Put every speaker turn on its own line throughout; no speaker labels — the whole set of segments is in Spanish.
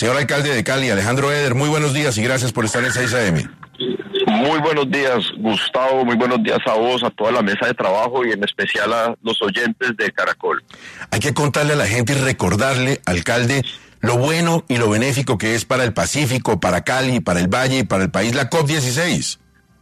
Señor alcalde de Cali, Alejandro Eder, muy buenos días y gracias por estar en 6 AM.
Muy buenos días, Gustavo, muy buenos días a vos, a toda la mesa de trabajo y en especial a los oyentes de Caracol.
Hay que contarle a la gente y recordarle, alcalde, lo bueno y lo benéfico que es para el Pacífico, para Cali, para el Valle y para el país la COP16.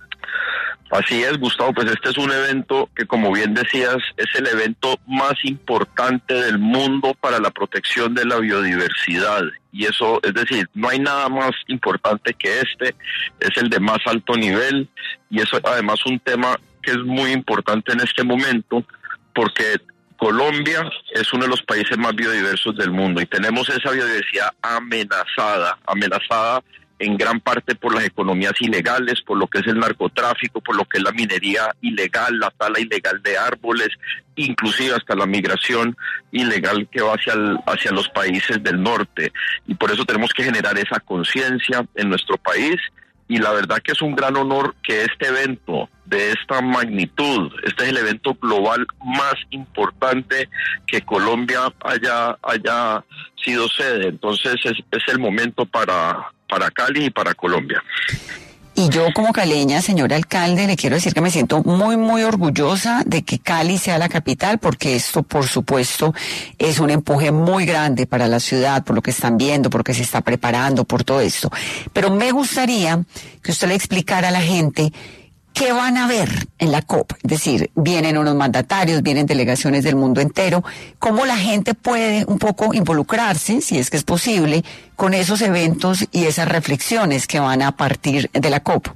Así es, Gustavo, pues este es un evento que, como bien decías, es el evento más importante del mundo para la protección de la biodiversidad. Y eso, es decir, no hay nada más importante que es el de más alto nivel, y eso además un tema que es muy importante en este momento, porque Colombia es uno de los países más biodiversos del mundo y tenemos esa biodiversidad amenazada en gran parte por las economías ilegales, por lo que es el narcotráfico, por lo que es la minería ilegal, la tala ilegal de árboles, inclusive hasta la migración ilegal que va hacia los países del norte. Y por eso tenemos que generar esa conciencia en nuestro país. Y la verdad que es un gran honor que este evento de esta magnitud, este es el evento global más importante que Colombia haya sido sede. Entonces es el momento para Cali y para Colombia.
Y yo como caleña, señor alcalde, le quiero decir que me siento muy, muy orgullosa de que Cali sea la capital, porque esto, por supuesto, es un empuje muy grande para la ciudad, por lo que están viendo, por lo que se está preparando, por todo esto. Pero me gustaría que usted le explicara a la gente qué van a ver en la COP. Es decir, vienen unos mandatarios, vienen delegaciones del mundo entero. ¿Cómo la gente puede un poco involucrarse, si es que es posible, con esos eventos y esas reflexiones que van a partir de la COP?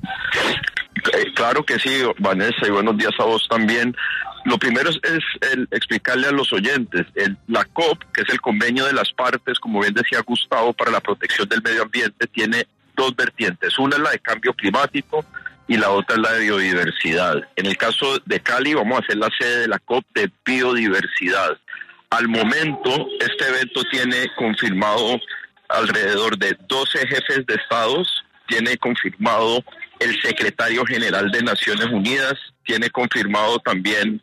Claro que sí, Vanessa, y buenos días a vos también. Lo primero es explicarle a los oyentes, la COP, que es el convenio de las partes, como bien decía Gustavo, para la protección del medio ambiente, tiene dos vertientes. Una es la de cambio climático y la otra es la de biodiversidad. En el caso de Cali vamos a hacer la sede de la COP de biodiversidad. Al momento, este evento tiene confirmado alrededor de 12 jefes de estados, tiene confirmado el secretario general de Naciones Unidas, tiene confirmado también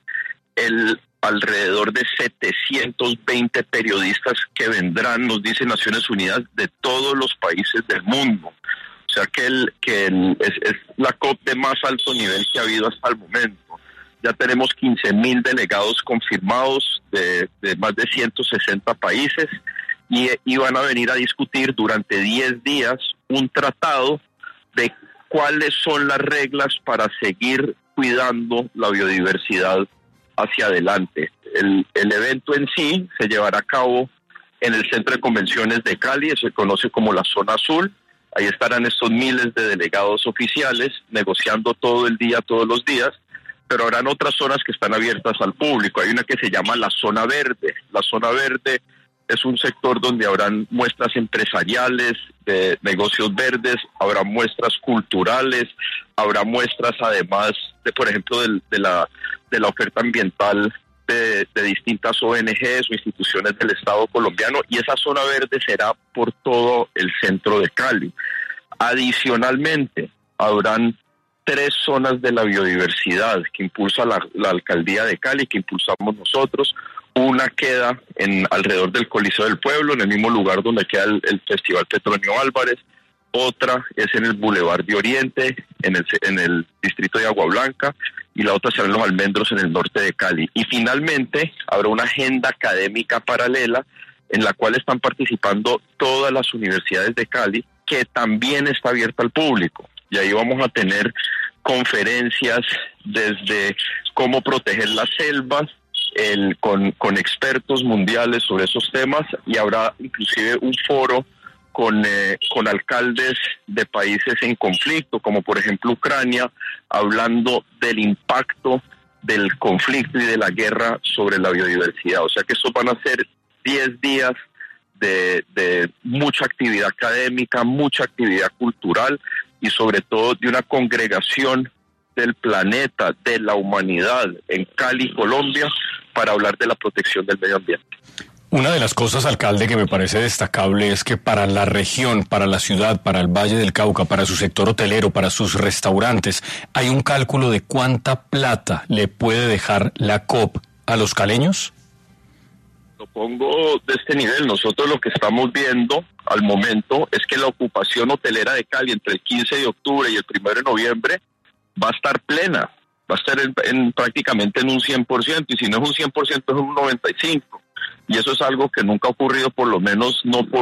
alrededor de 720 periodistas que vendrán, nos dice Naciones Unidas, de todos los países del mundo. O sea que es la COP de más alto nivel que ha habido hasta el momento. Ya tenemos 15,000 delegados confirmados de más de 160 países y van a venir a discutir durante 10 días un tratado de cuáles son las reglas para seguir cuidando la biodiversidad hacia adelante. El evento en sí se llevará a cabo en el Centro de Convenciones de Cali, se conoce como la Zona Azul. Ahí estarán estos miles de delegados oficiales negociando todo el día, todos los días, pero habrán otras zonas que están abiertas al público. Hay una que se llama la Zona Verde. La Zona Verde es un sector donde habrán muestras empresariales de negocios verdes, habrá muestras culturales, habrá muestras además de, por ejemplo, de la oferta ambiental de distintas ONGs o instituciones del Estado colombiano, y esa zona verde será por todo el centro de Cali. Adicionalmente, habrán 3 zonas de la biodiversidad que impulsa la alcaldía de Cali, que impulsamos nosotros. Una queda alrededor del Coliseo del Pueblo, en el mismo lugar donde queda el Festival Petronio Álvarez. Otra es en el Boulevard de Oriente, en el distrito de Agua Blanca, y la otra será en Los Almendros, en el norte de Cali. Y finalmente habrá una agenda académica paralela en la cual están participando todas las universidades de Cali, que también está abierta al público. Y ahí vamos a tener conferencias desde cómo proteger las selvas, con expertos mundiales sobre esos temas, y habrá inclusive un foro con alcaldes de países en conflicto, como por ejemplo Ucrania, hablando del impacto del conflicto y de la guerra sobre la biodiversidad. O sea que estos van a ser 10 días de mucha actividad académica, mucha actividad cultural y sobre todo de una congregación del planeta, de la humanidad en Cali, Colombia, para hablar de la protección del medio ambiente.
Una de las cosas, alcalde, que me parece destacable es que para la región, para la ciudad, para el Valle del Cauca, para su sector hotelero, para sus restaurantes, hay un cálculo de cuánta plata le puede dejar la COP a los caleños.
Lo pongo de este nivel. Nosotros lo que estamos viendo al momento es que la ocupación hotelera de Cali entre el 15 de octubre y el 1 de noviembre va a estar plena, va a estar prácticamente en un 100%, y si no es un 100% es un 95%. Y eso es algo que nunca ha ocurrido, por lo menos no por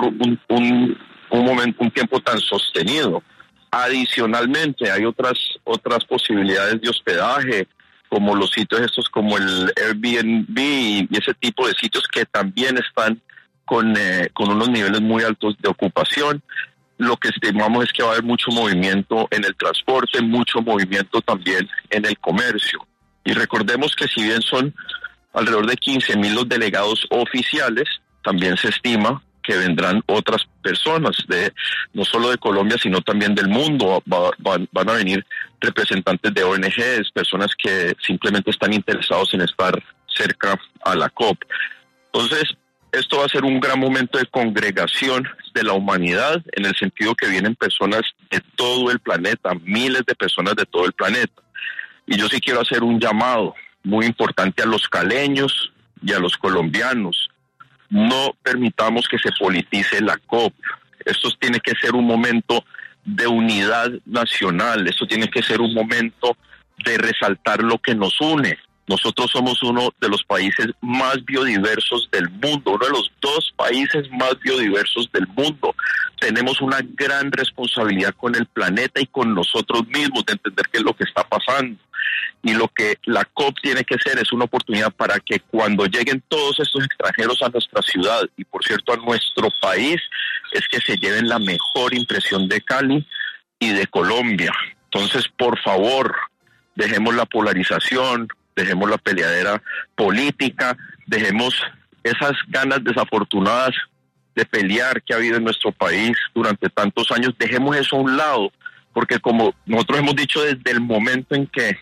un tiempo tan sostenido. Adicionalmente, hay otras posibilidades de hospedaje, como los sitios estos como el Airbnb y ese tipo de sitios que también están con unos niveles muy altos de ocupación. Lo que estimamos es que va a haber mucho movimiento en el transporte, mucho movimiento también en el comercio. Y recordemos que si bien son alrededor de 15,000 los delegados oficiales, también se estima que vendrán otras personas, no solo de Colombia, sino también del mundo. Van a venir representantes de ONGs, personas que simplemente están interesados en estar cerca a la COP. Entonces, esto va a ser un gran momento de congregación de la humanidad, en el sentido que vienen personas de todo el planeta, miles de personas de todo el planeta. Y yo sí quiero hacer un llamado muy importante a los caleños y a los colombianos. No permitamos que se politice la COP. Esto tiene que ser un momento de unidad nacional. Esto tiene que ser un momento de resaltar lo que nos une. Nosotros somos uno de los países más biodiversos del mundo, uno de los 2 países más biodiversos del mundo. Tenemos una gran responsabilidad con el planeta y con nosotros mismos de entender qué es lo que está pasando. Y lo que la COP tiene que ser es una oportunidad para que cuando lleguen todos estos extranjeros a nuestra ciudad y, por cierto, a nuestro país, es que se lleven la mejor impresión de Cali y de Colombia. Entonces, por favor, dejemos la polarización, dejemos la peleadera política, dejemos esas ganas desafortunadas de pelear que ha habido en nuestro país durante tantos años, dejemos eso a un lado, porque como nosotros hemos dicho desde el momento en que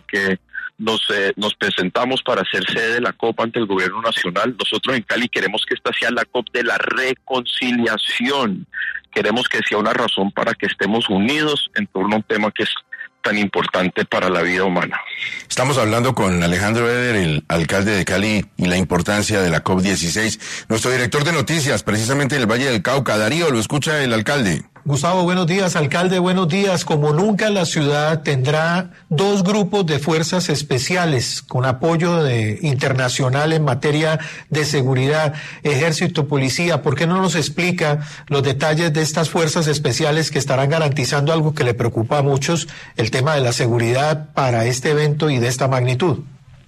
nos presentamos para ser sede de la COP ante el gobierno nacional, nosotros en Cali queremos que esta sea la COP de la reconciliación, queremos que sea una razón para que estemos unidos en torno a un tema que es tan importante para la vida humana.
Estamos hablando con Alejandro Eder, el alcalde de Cali, y la importancia de la COP16. Nuestro director de noticias, precisamente en el Valle del Cauca, Darío, lo escucha el alcalde.
Gustavo, buenos días, alcalde, buenos días. Como nunca, la ciudad tendrá 2 grupos de fuerzas especiales con apoyo internacional en materia de seguridad, ejército, policía. ¿Por qué no nos explica los detalles de estas fuerzas especiales que estarán garantizando algo que le preocupa a muchos, el tema de la seguridad para este evento y de esta magnitud?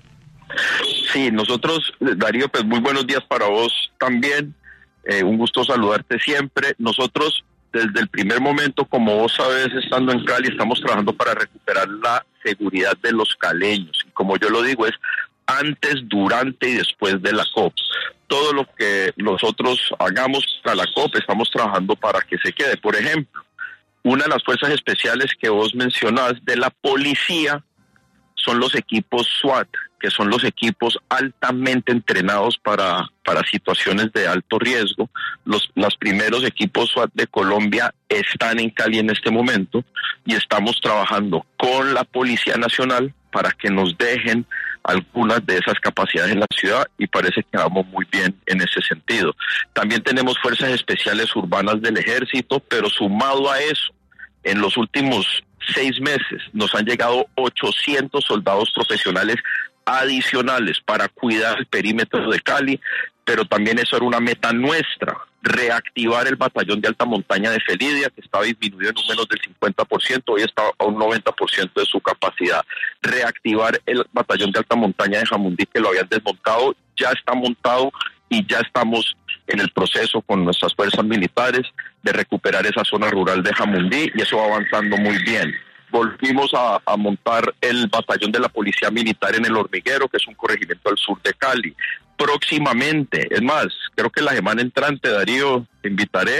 Sí, nosotros, Darío, pues muy buenos días para vos también. Un gusto saludarte siempre. Nosotros, desde el primer momento, como vos sabes, estando en Cali, estamos trabajando para recuperar la seguridad de los caleños. Y como yo lo digo, es antes, durante y después de la COP. Todo lo que nosotros hagamos para la COP, estamos trabajando para que se quede. Por ejemplo, una de las fuerzas especiales que vos mencionás de la policía son los equipos SWAT, que son los equipos altamente entrenados para situaciones de alto riesgo. Los primeros equipos SWAT de Colombia están en Cali en este momento y estamos trabajando con la Policía Nacional para que nos dejen algunas de esas capacidades en la ciudad, y parece que vamos muy bien en ese sentido. También tenemos fuerzas especiales urbanas del ejército, pero sumado a eso, en los últimos 6 meses nos han llegado 800 soldados profesionales adicionales para cuidar el perímetro de Cali, pero también eso era una meta nuestra, reactivar el batallón de alta montaña de Felidia, que estaba disminuido en un menos del 50%, hoy está a un 90% de su capacidad. Reactivar el batallón de alta montaña de Jamundí, que lo habían desmontado, ya está montado y ya estamos en el proceso con nuestras fuerzas militares de recuperar esa zona rural de Jamundí, y eso va avanzando muy bien. Volvimos a montar el batallón de la Policía Militar en El Hormiguero, que es un corregimiento al sur de Cali. Próximamente, es más, creo que la semana entrante, Darío, te invitaré,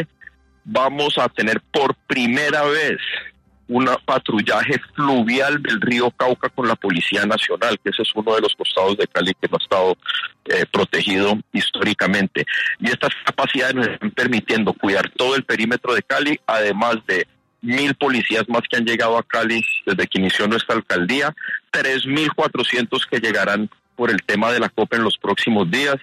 vamos a tener por primera vez un patrullaje fluvial del río Cauca con la Policía Nacional, que ese es uno de los costados de Cali que no ha estado protegido históricamente. Y estas capacidades nos están permitiendo cuidar todo el perímetro de Cali, además de 1,000 policías más que han llegado a Cali desde que inició nuestra alcaldía, 3,400 que llegarán por el tema de la COP en los próximos días,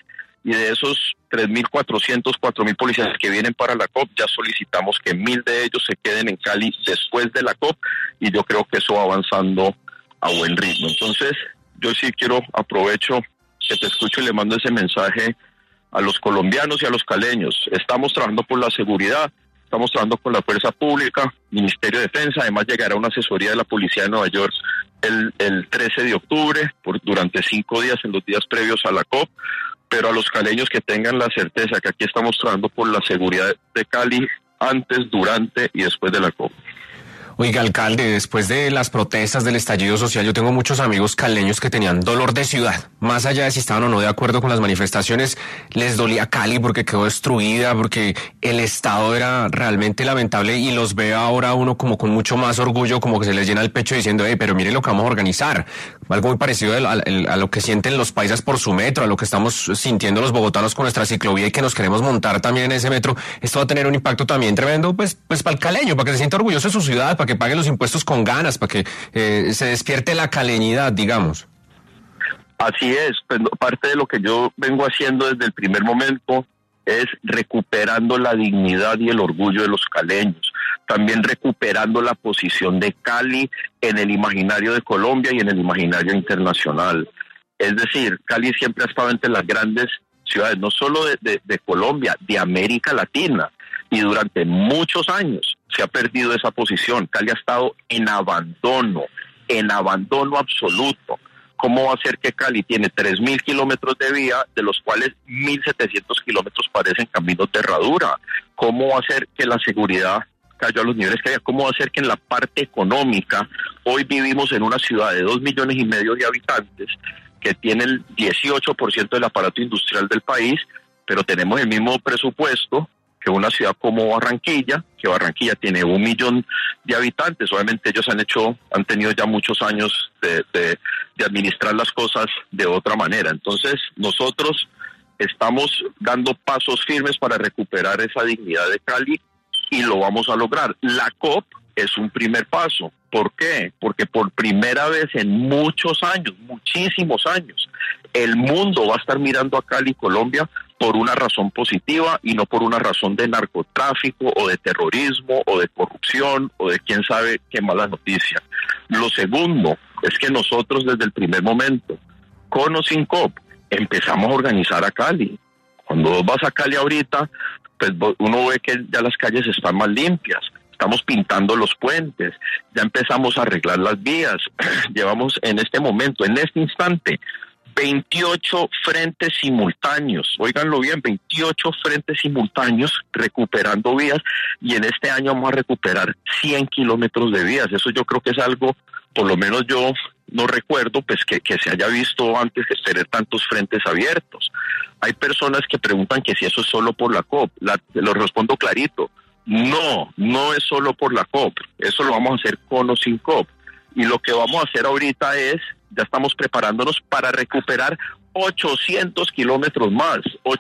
y de esos 3.400, 4.000 policías que vienen para la COP, ya solicitamos que 1.000 de ellos se queden en Cali después de la COP, y yo creo que eso va avanzando a buen ritmo. Entonces, yo sí aprovecho que te escucho y le mando ese mensaje a los colombianos y a los caleños. Estamos trabajando por la seguridad, estamos trabajando con la Fuerza Pública, Ministerio de Defensa, además llegará una asesoría de la Policía de Nueva York el 13 de octubre, durante 5 días, en los días previos a la COP, pero a los caleños que tengan la certeza que aquí estamos trabajando por la seguridad de Cali antes, durante y después de la COP.
Oiga, alcalde, después de las protestas del estallido social, yo tengo muchos amigos caleños que tenían dolor de ciudad. Más allá de si estaban o no de acuerdo con las manifestaciones, les dolía Cali porque quedó destruida, porque el estado era realmente lamentable, y los ve ahora uno como con mucho más orgullo, como que se les llena el pecho diciendo, pero miren lo que vamos a organizar. Algo muy parecido a lo que sienten los paisas por su metro, a lo que estamos sintiendo los bogotanos con nuestra ciclovía y que nos queremos montar también en ese metro. Esto va a tener un impacto también tremendo, pues para el caleño, para que se sienta orgulloso de su ciudad, para que pague los impuestos con ganas, para que se despierte la caleñidad, digamos.
Así es, pues, parte de lo que yo vengo haciendo desde el primer momento es recuperando la dignidad y el orgullo de los caleños, también recuperando la posición de Cali en el imaginario de Colombia y en el imaginario internacional. Es decir, Cali siempre ha estado entre las grandes ciudades, no solo de Colombia, de América Latina, y durante muchos años se ha perdido esa posición. Cali ha estado en abandono absoluto. ¿Cómo va a ser que Cali tiene 3.000 kilómetros de vía, de los cuales 1.700 kilómetros parecen caminos de herradura? ¿Cómo va a ser que la seguridad cayó a los niveles que había? ¿Cómo va a ser que en la parte económica hoy vivimos en una ciudad de 2,5 millones de habitantes que tiene el 18% del aparato industrial del país, pero tenemos el mismo presupuesto que una ciudad como Barranquilla, que Barranquilla tiene 1 millón de habitantes? Obviamente ellos han tenido ya muchos años de administrar las cosas de otra manera. Entonces nosotros estamos dando pasos firmes para recuperar esa dignidad de Cali, y lo vamos a lograr. La COP es un primer paso. ¿Por qué? Porque por primera vez en muchos años, muchísimos años, el mundo va a estar mirando a Cali y Colombia por una razón positiva y no por una razón de narcotráfico o de terrorismo o de corrupción o de quién sabe qué mala noticia. Lo segundo es que nosotros desde el primer momento, con o sin COP, empezamos a organizar a Cali. Cuando vos vas a Cali ahorita, pues uno ve que ya las calles están más limpias. Estamos pintando los puentes, ya empezamos a arreglar las vías. Llevamos en este momento, en este instante, 28 frentes simultáneos, óiganlo bien, 28 frentes simultáneos recuperando vías, y en este año vamos a recuperar 100 kilómetros de vías. Eso yo creo que es algo, por lo menos yo no recuerdo pues que se haya visto antes, que tener tantos frentes abiertos. Hay personas que preguntan que si eso es solo por la COP. Lo respondo clarito, no es solo por la COP, eso lo vamos a hacer con o sin COP. Y lo que vamos a hacer ahorita es, ya estamos preparándonos para recuperar 800 kilómetros más.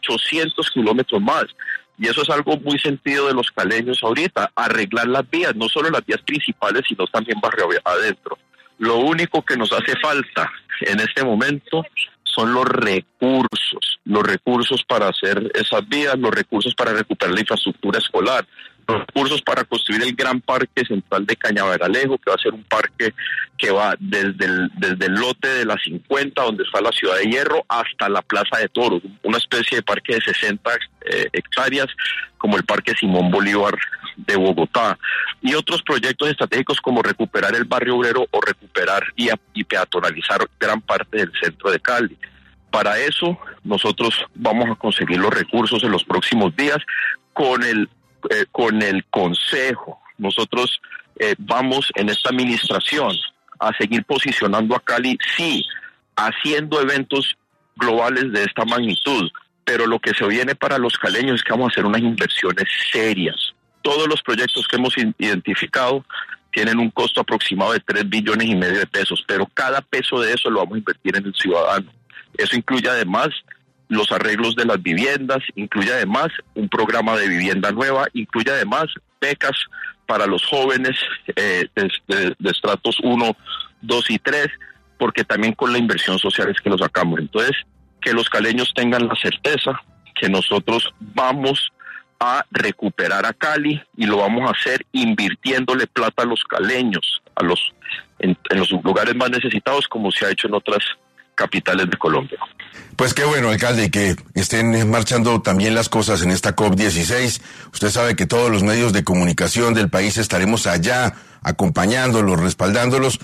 Y eso es algo muy sentido de los caleños ahorita, arreglar las vías, no solo las vías principales, sino también barrio adentro. Lo único que nos hace falta en este momento son los recursos para hacer esas vías, los recursos para recuperar la infraestructura escolar, los recursos para construir el gran parque central de Cañaveralejo, que va a ser un parque que va desde el lote de la 50, donde está la Ciudad de Hierro, hasta la Plaza de Toros, una especie de parque de 60 hectáreas, como el Parque Simón Bolívar de Bogotá, y otros proyectos estratégicos como recuperar el barrio obrero o recuperar y peatonalizar gran parte del centro de Cali. Para eso nosotros vamos a conseguir los recursos en los próximos días con el Consejo. Nosotros vamos en esta administración a seguir posicionando a Cali, sí, haciendo eventos globales de esta magnitud, pero lo que se viene para los caleños es que vamos a hacer unas inversiones serias. Todos los proyectos que hemos identificado tienen un costo aproximado de 3,5 billones de pesos, pero cada peso de eso lo vamos a invertir en el ciudadano. Eso incluye además los arreglos de las viviendas, incluye además un programa de vivienda nueva, incluye además becas para los jóvenes de estratos 1, 2 y 3, porque también con la inversión social es que lo sacamos. Entonces, que los caleños tengan la certeza que nosotros vamos a recuperar a Cali y lo vamos a hacer invirtiéndole plata a los caleños, en los lugares más necesitados, como se ha hecho en otras capitales de Colombia.
Pues qué bueno, alcalde, que estén marchando también las cosas en esta COP16. Usted sabe que todos los medios de comunicación del país estaremos allá acompañándolos, respaldándolos,